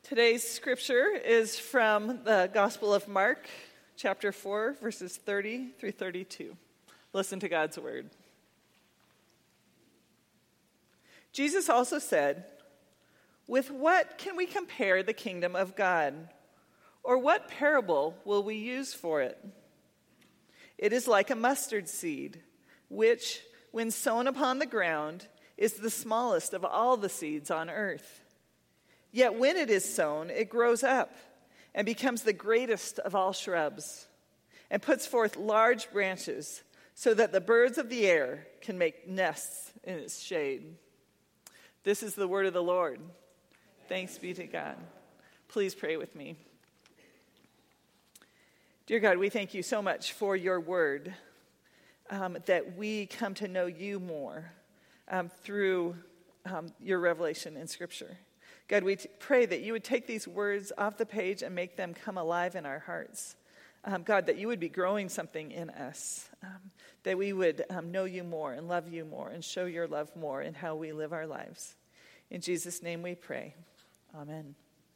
Today's scripture is from the Gospel of Mark, chapter 4, verses 30 through 32. Listen to God's word. Jesus also said, "With what can we compare the kingdom of God? Or what parable will we use for it? It is like a mustard seed, which, when sown upon the ground, is the smallest of all the seeds on earth. Yet when it is sown, it grows up and becomes the greatest of all shrubs, and puts forth large branches so that the birds of the air can make nests in its shade." This is the word of the Lord. Thanks be to God. Please pray with me. Dear God, we thank you so much for your word, that we come to know you more through your revelation in Scripture. God, we pray that you would take these words off the page and make them come alive in our hearts. God, that you would be growing something in us, that we would know you more and love you more and show your love more in how we live our lives. In Jesus' name we pray. Amen.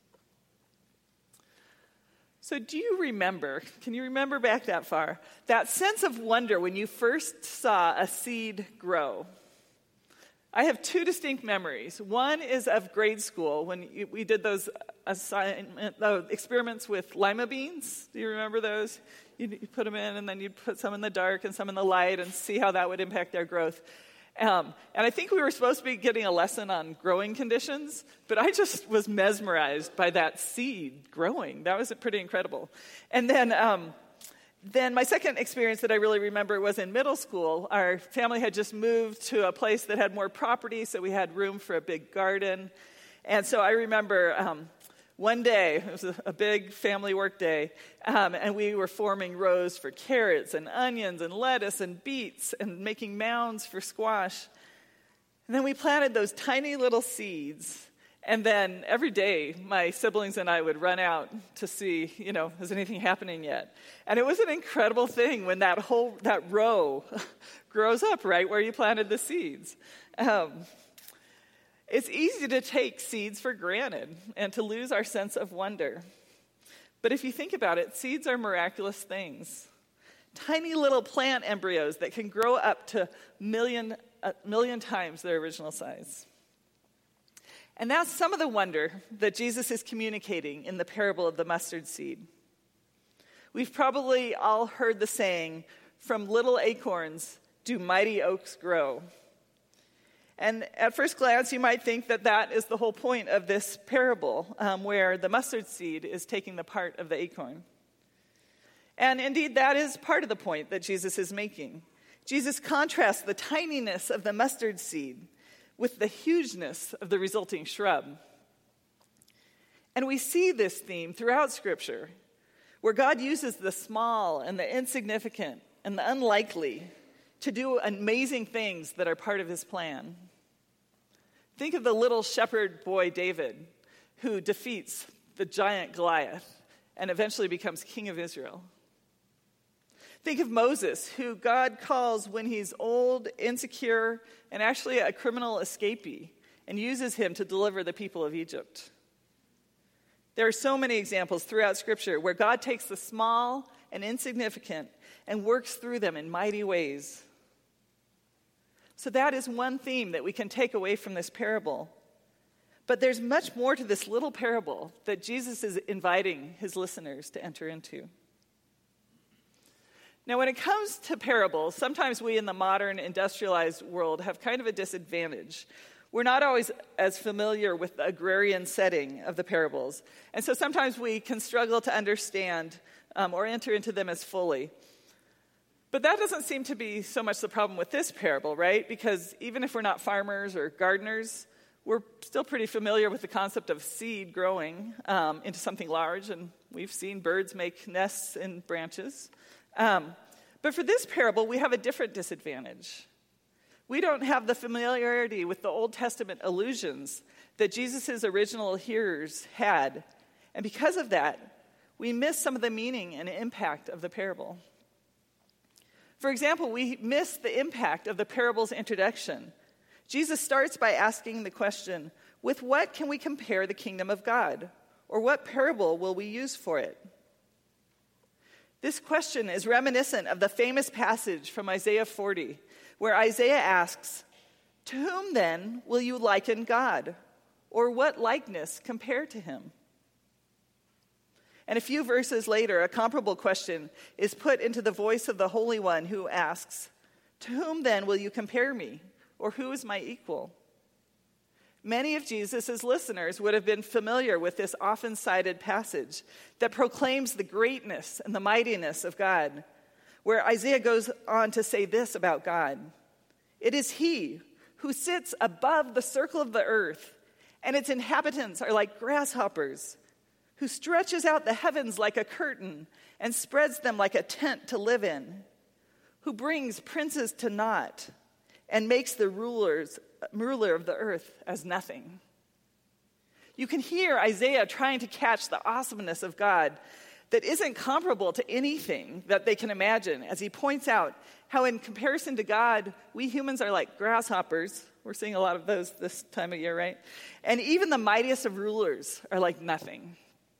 So can you remember back that far, that sense of wonder when you first saw a seed grow? I have two distinct memories. One is of grade school when we did those experiments with lima beans. Do you remember those? You put them in, and then you'd put some in the dark and some in the light and see how that would impact their growth. And I think we were supposed to be getting a lesson on growing conditions, but I just was mesmerized by that seed growing. That was pretty incredible. And then my second experience that I really remember was in middle school. Our family had just moved to a place that had more property, so we had room for a big garden. And so I remember one day, it was a big family work day, and we were forming rows for carrots and onions and lettuce and beets and making mounds for squash. And then we planted those tiny little seeds. And then every day, my siblings and I would run out to see, is anything happening yet? And it was an incredible thing when that row grows up right where you planted the seeds. It's easy to take seeds for granted and to lose our sense of wonder. But if you think about it, seeds are miraculous things. Tiny little plant embryos that can grow up to a million times their original size. And that's some of the wonder that Jesus is communicating in the parable of the mustard seed. We've probably all heard the saying, "From little acorns do mighty oaks grow." And at first glance, you might think that that is the whole point of this parable, where the mustard seed is taking the part of the acorn. And indeed, that is part of the point that Jesus is making. Jesus contrasts the tininess of the mustard seed with the hugeness of the resulting shrub. And we see this theme throughout Scripture, where God uses the small and the insignificant and the unlikely to do amazing things that are part of his plan. Think of the little shepherd boy David, who defeats the giant Goliath and eventually becomes king of Israel. Think of Moses, who God calls when he's old, insecure, and actually a criminal escapee, and uses him to deliver the people of Egypt. There are so many examples throughout Scripture where God takes the small and insignificant and works through them in mighty ways. So that is one theme that we can take away from this parable. But there's much more to this little parable that Jesus is inviting his listeners to enter into. Now, when it comes to parables, sometimes we in the modern industrialized world have kind of a disadvantage. We're not always as familiar with the agrarian setting of the parables. And so sometimes we can struggle to understand or enter into them as fully. But that doesn't seem to be so much the problem with this parable, right? Because even if we're not farmers or gardeners, we're still pretty familiar with the concept of seed growing into something large, and we've seen birds make nests in branches. But for this parable, we have a different disadvantage. We don't have the familiarity with the Old Testament allusions that Jesus' original hearers had. And because of that, we miss some of the meaning and impact of the parable. For example, we miss the impact of the parable's introduction. Jesus starts by asking the question, with what can we compare the kingdom of God? Or what parable will we use for it? This question is reminiscent of the famous passage from Isaiah 40, where Isaiah asks, "To whom then will you liken God? Or what likeness compare to him?" And a few verses later, a comparable question is put into the voice of the Holy One who asks, "To whom then will you compare me? Or who is my equal?" Many of Jesus' listeners would have been familiar with this often cited passage that proclaims the greatness and the mightiness of God, where Isaiah goes on to say this about God: "It is he who sits above the circle of the earth, and its inhabitants are like grasshoppers, who stretches out the heavens like a curtain and spreads them like a tent to live in, who brings princes to naught and makes the ruler of the earth as nothing." You can hear Isaiah trying to catch the awesomeness of God that isn't comparable to anything that they can imagine, as he points out how in comparison to God, we humans are like grasshoppers. We're seeing a lot of those this time of year, right? And even the mightiest of rulers are like nothing.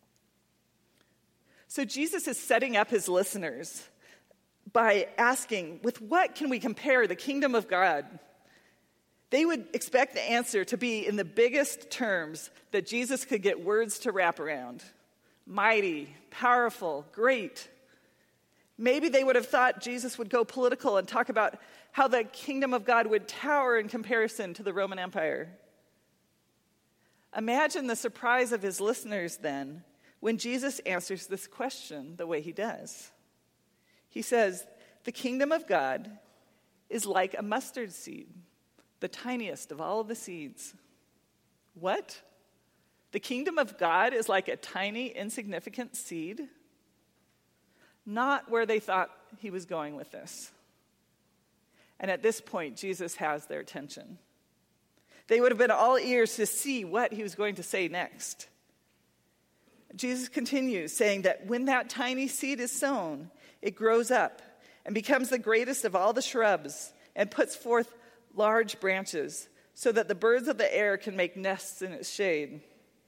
So Jesus is setting up his listeners by asking, with what can we compare the kingdom of God? They would expect the answer to be in the biggest terms that Jesus could get words to wrap around: mighty, powerful, great. Maybe they would have thought Jesus would go political and talk about how the kingdom of God would tower in comparison to the Roman Empire. Imagine the surprise of his listeners then when Jesus answers this question the way he does. He says, "The kingdom of God is like a mustard seed, the tiniest of all of the seeds." What? The kingdom of God is like a tiny, insignificant seed? Not where they thought he was going with this. And at this point, Jesus has their attention. They would have been all ears to see what he was going to say next. Jesus continues saying that when that tiny seed is sown, it grows up and becomes the greatest of all the shrubs and puts forth large branches so that the birds of the air can make nests in its shade.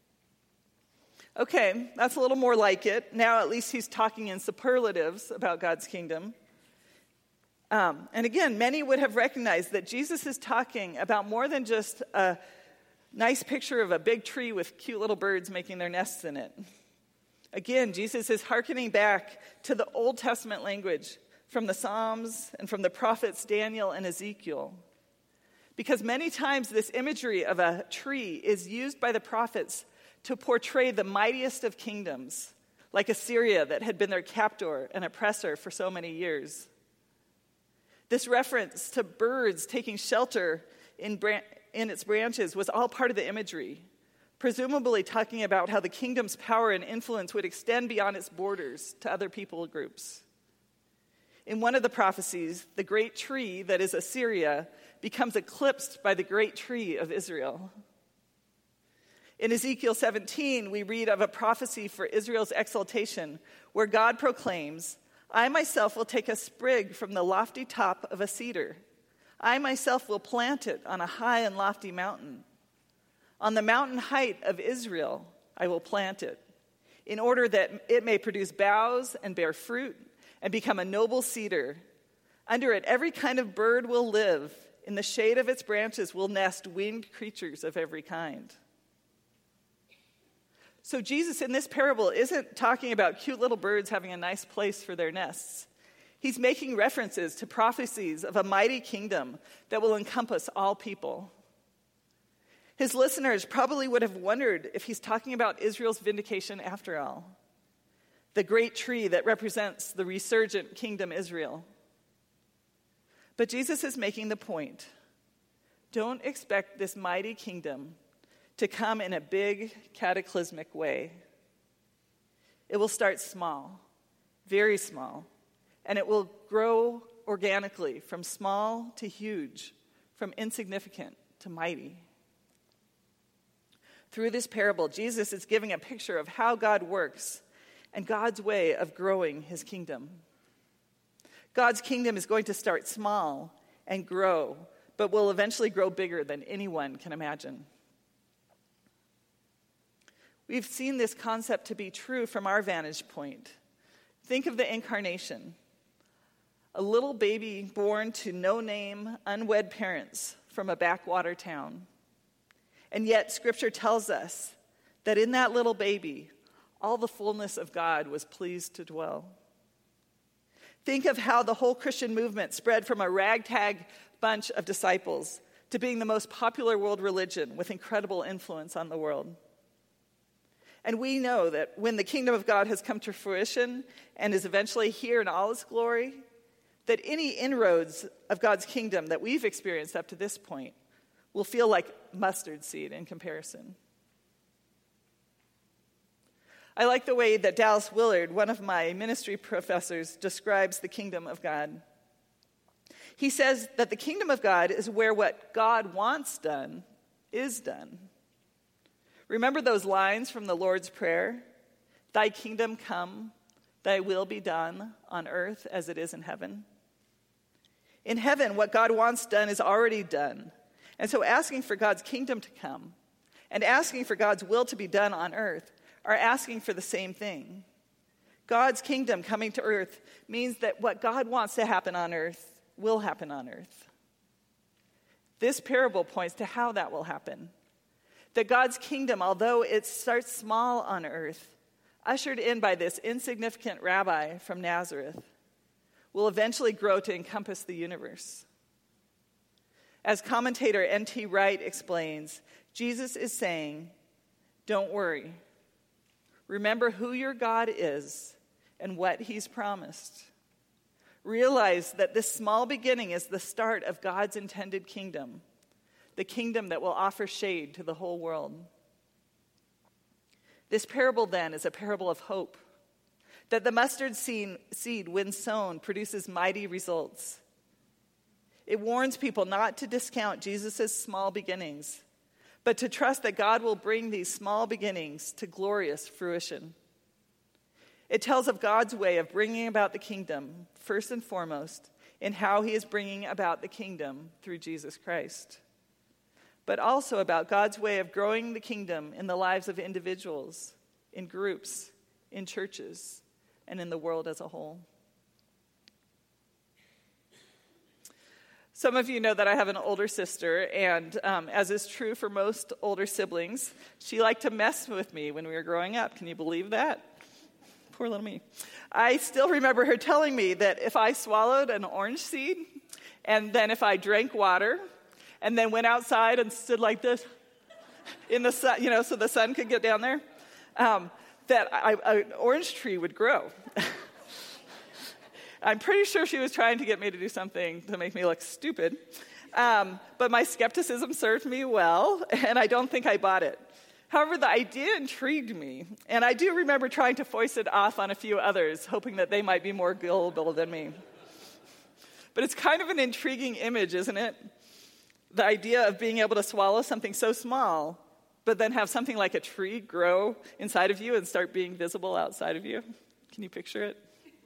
Okay, that's a little more like it. Now at least he's talking in superlatives about God's kingdom. And again, many would have recognized that Jesus is talking about more than just a nice picture of a big tree with cute little birds making their nests in it. Again, Jesus is hearkening back to the Old Testament language from the Psalms and from the prophets Daniel and Ezekiel. Because many times this imagery of a tree is used by the prophets to portray the mightiest of kingdoms, like Assyria that had been their captor and oppressor for so many years. This reference to birds taking shelter in its branches was all part of the imagery, presumably talking about how the kingdom's power and influence would extend beyond its borders to other people groups. In one of the prophecies, the great tree that is Assyria becomes eclipsed by the great tree of Israel. In Ezekiel 17, we read of a prophecy for Israel's exaltation, where God proclaims, "I myself will take a sprig from the lofty top of a cedar. I myself will plant it on a high and lofty mountain. On the mountain height of Israel, I will plant it, in order that it may produce boughs and bear fruit and become a noble cedar. Under it, every kind of bird will live. In the shade of its branches will nest winged creatures of every kind." So Jesus in this parable isn't talking about cute little birds having a nice place for their nests. He's making references to prophecies of a mighty kingdom that will encompass all people. His listeners probably would have wondered if he's talking about Israel's vindication after all, the great tree that represents the resurgent kingdom Israel. But Jesus is making the point. Don't expect this mighty kingdom to come in a big, cataclysmic way. It will start small, very small, and it will grow organically from small to huge, from insignificant to mighty. Through this parable, Jesus is giving a picture of how God works and God's way of growing his kingdom. God's kingdom is going to start small and grow, but will eventually grow bigger than anyone can imagine. We've seen this concept to be true from our vantage point. Think of the incarnation. A little baby born to no-name, unwed parents from a backwater town. And yet, Scripture tells us that in that little baby, all the fullness of God was pleased to dwell. Think of how the whole Christian movement spread from a ragtag bunch of disciples to being the most popular world religion with incredible influence on the world. And we know that when the kingdom of God has come to fruition and is eventually here in all its glory, that any inroads of God's kingdom that we've experienced up to this point will feel like mustard seed in comparison. I like the way that Dallas Willard, one of my ministry professors, describes the kingdom of God. He says that the kingdom of God is where what God wants done is done. Remember those lines from the Lord's Prayer? Thy kingdom come, thy will be done on earth as it is in heaven. In heaven, what God wants done is already done. And so asking for God's kingdom to come and asking for God's will to be done on earth are asking for the same thing. God's kingdom coming to earth means that what God wants to happen on earth will happen on earth. This parable points to how that will happen. That God's kingdom, although it starts small on earth, ushered in by this insignificant rabbi from Nazareth, will eventually grow to encompass the universe. As commentator N.T. Wright explains, Jesus is saying, don't worry. Remember who your God is and what he's promised. Realize that this small beginning is the start of God's intended kingdom, the kingdom that will offer shade to the whole world. This parable, then, is a parable of hope, that the mustard seed, when sown, produces mighty results. It warns people not to discount Jesus' small beginnings, but to trust that God will bring these small beginnings to glorious fruition. It tells of God's way of bringing about the kingdom, first and foremost, in how he is bringing about the kingdom through Jesus Christ, but also about God's way of growing the kingdom in the lives of individuals, in groups, in churches, and in the world as a whole. Some of you know that I have an older sister, and as is true for most older siblings, she liked to mess with me when we were growing up. Can you believe that? Poor little me. I still remember her telling me that if I swallowed an orange seed, and then if I drank water, and then went outside and stood like this in the sun, so the sun could get down there, that an orange tree would grow. I'm pretty sure she was trying to get me to do something to make me look stupid. But my skepticism served me well, and I don't think I bought it. However, the idea intrigued me, and I do remember trying to foist it off on a few others, hoping that they might be more gullible than me. But it's kind of an intriguing image, isn't it? The idea of being able to swallow something so small, but then have something like a tree grow inside of you and start being visible outside of you. Can you picture it?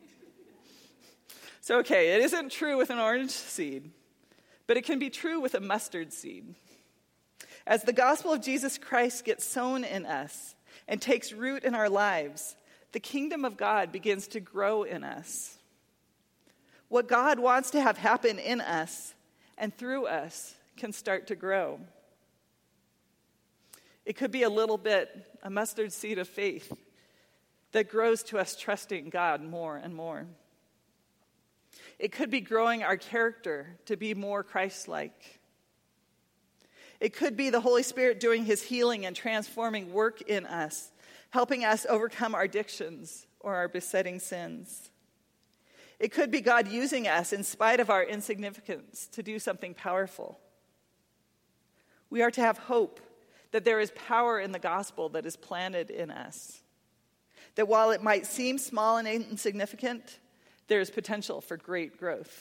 So, okay, it isn't true with an orange seed, but it can be true with a mustard seed. As the gospel of Jesus Christ gets sown in us and takes root in our lives, the kingdom of God begins to grow in us. What God wants to have happen in us and through us can start to grow. It could be a mustard seed of faith that grows to us trusting God more and more. It could be growing our character to be more Christ-like. It could be the Holy Spirit doing his healing and transforming work in us, helping us overcome our addictions or our besetting sins. It could be God using us in spite of our insignificance to do something powerful. We are to have hope that there is power in the gospel that is planted in us. That while it might seem small and insignificant, there is potential for great growth.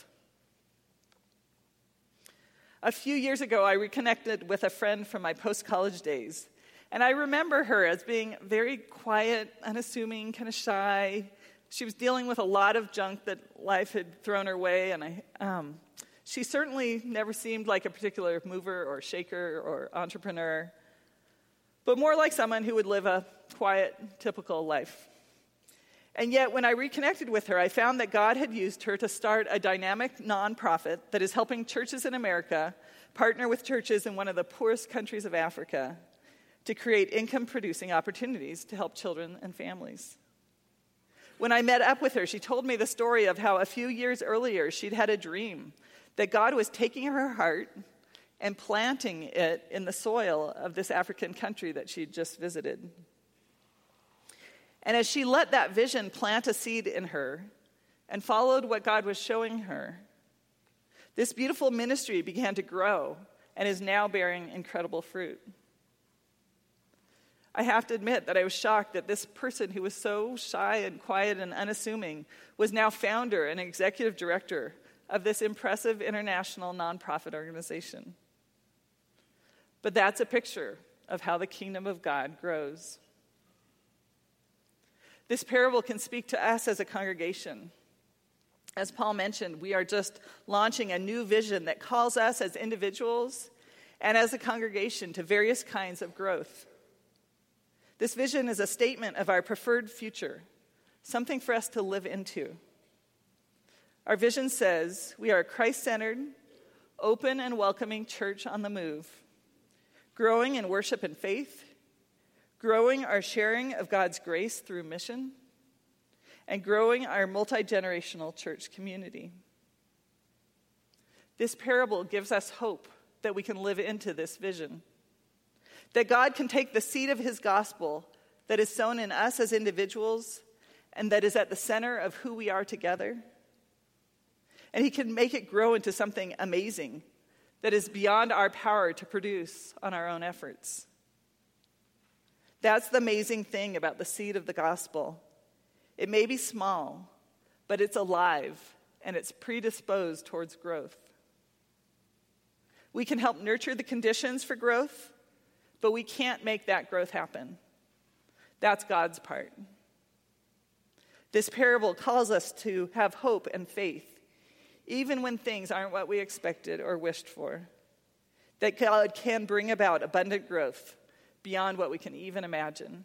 A few years ago, I reconnected with a friend from my post-college days, and I remember her as being very quiet, unassuming, kind of shy. She was dealing with a lot of junk that life had thrown her way, and she certainly never seemed like a particular mover or shaker or entrepreneur, but more like someone who would live a quiet, typical life. And yet, when I reconnected with her, I found that God had used her to start a dynamic nonprofit that is helping churches in America partner with churches in one of the poorest countries of Africa to create income-producing opportunities to help children and families. When I met up with her, she told me the story of how a few years earlier she'd had a dream that God was taking her heart and planting it in the soil of this African country that she'd just visited. And as she let that vision plant a seed in her and followed what God was showing her, this beautiful ministry began to grow and is now bearing incredible fruit. I have to admit that I was shocked that this person who was so shy and quiet and unassuming was now founder and executive director of this impressive international nonprofit organization. But that's a picture of how the kingdom of God grows. This parable can speak to us as a congregation. As Paul mentioned, we are just launching a new vision that calls us as individuals and as a congregation to various kinds of growth. This vision is a statement of our preferred future, something for us to live into. Our vision says we are a Christ-centered, open and welcoming church on the move, growing in worship and faith, growing our sharing of God's grace through mission, and growing our multi-generational church community. This parable gives us hope that we can live into this vision, that God can take the seed of his gospel that is sown in us as individuals and that is at the center of who we are together, and he can make it grow into something amazing that is beyond our power to produce on our own efforts. That's the amazing thing about the seed of the gospel. It may be small, but it's alive and it's predisposed towards growth. We can help nurture the conditions for growth, but we can't make that growth happen. That's God's part. This parable calls us to have hope and faith, even when things aren't what we expected or wished for. That God can bring about abundant growth beyond what we can even imagine.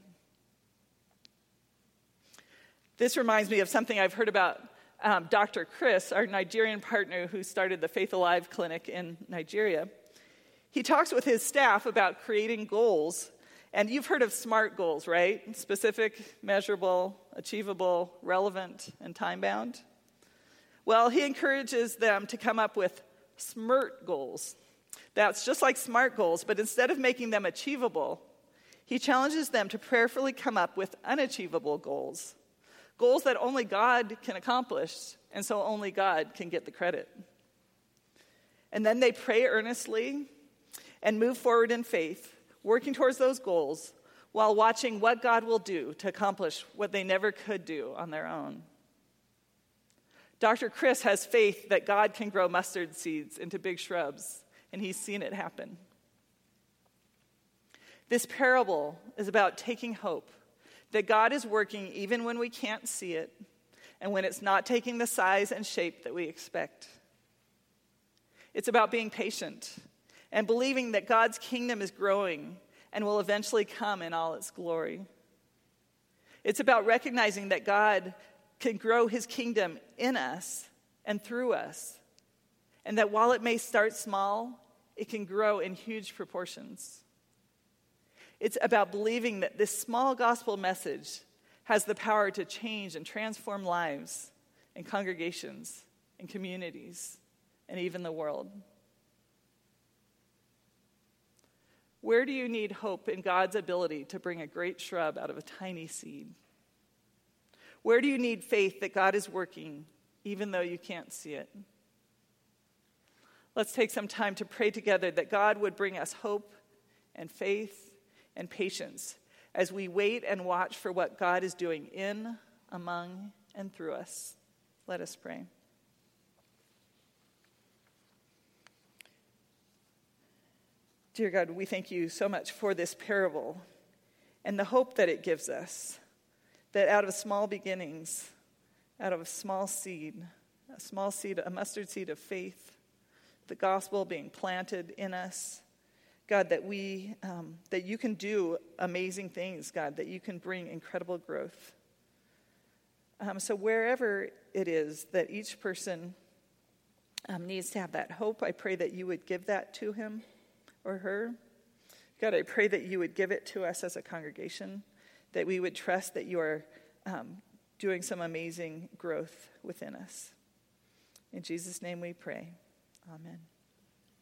This reminds me of something I've heard about Dr. Chris, our Nigerian partner who started the Faith Alive Clinic in Nigeria. He talks with his staff about creating goals, and you've heard of SMART goals, right? Specific, measurable, achievable, relevant, and time-bound. Well, he encourages them to come up with SMART goals. That's just like SMART goals, but instead of making them achievable, he challenges them to prayerfully come up with unachievable goals. Goals that only God can accomplish, and so only God can get the credit. And then they pray earnestly and move forward in faith, working towards those goals while watching what God will do to accomplish what they never could do on their own. Dr. Chris has faith that God can grow mustard seeds into big shrubs, and he's seen it happen. This parable is about taking hope that God is working even when we can't see it and when it's not taking the size and shape that we expect. It's about being patient and believing that God's kingdom is growing and will eventually come in all its glory. It's about recognizing that God can grow his kingdom in us and through us, and that while it may start small, it can grow in huge proportions. It's about believing that this small gospel message has the power to change and transform lives and congregations and communities and even the world. Where do you need hope in God's ability to bring a great shrub out of a tiny seed? Where do you need faith that God is working even though you can't see it? Let's take some time to pray together that God would bring us hope and faith and patience as we wait and watch for what God is doing in, among, and through us. Let us pray. Dear God, we thank you so much for this parable and the hope that it gives us, that out of small beginnings, out of a small seed, a mustard seed of faith, the gospel being planted in us, God, that that you can do amazing things, God, that you can bring incredible growth. So wherever it is that each person needs to have that hope, I pray that you would give that to him or her. God, I pray that you would give it to us as a congregation, that we would trust that you are doing some amazing growth within us. In Jesus' name we pray. Amen.